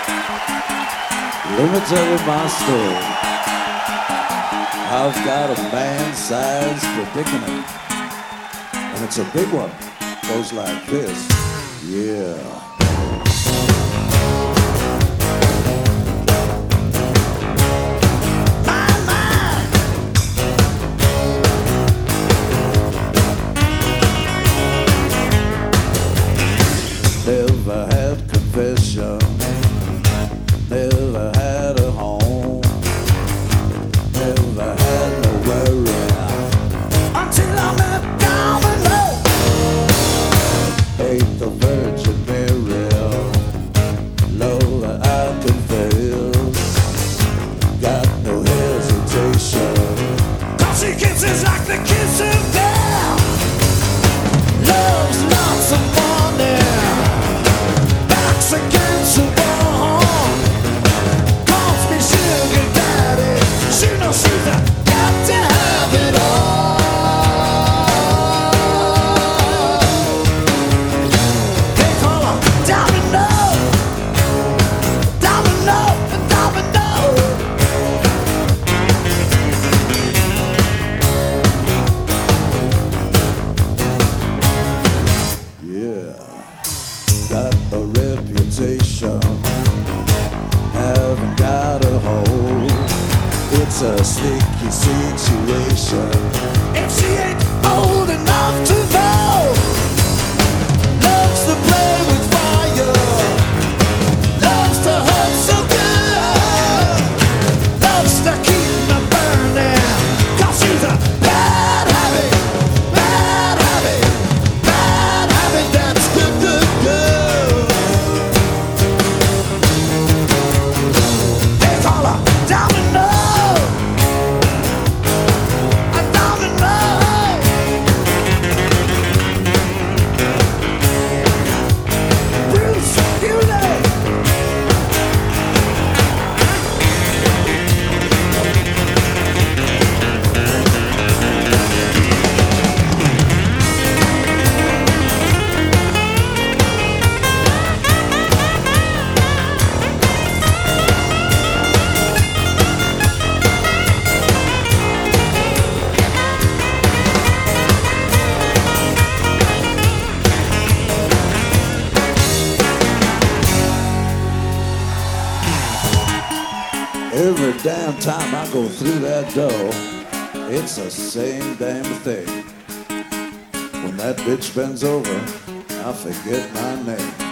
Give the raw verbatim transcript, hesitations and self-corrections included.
Let me tell you my story. I've got a man-sized predicament, and it's a big one. Goes like this. Yeah. Never had confession, never had a home, never had no worry until I met Domino. Ain't the Virgin Mary, Lord, I confess, got no hesitation, 'cause she kisses like the kiss of death. Love's not some money, against the wall, calls me sugar daddy. She knows she's got to have it all. They call her Domino, Domino, Domino. Yeah. Got a reputation, haven't got a hold. It's a sticky situation if she ain't old enough to know. Loves to play with fire, loves to hurt so good, loves to keep me burning, 'cause she's a bad habit, bad habit, bad habit that's good, good, good. Domino, a domino. Bruce Hewlett. Every damn time I go through that door, it's the same damn thing. When that bitch bends over, I forget my name.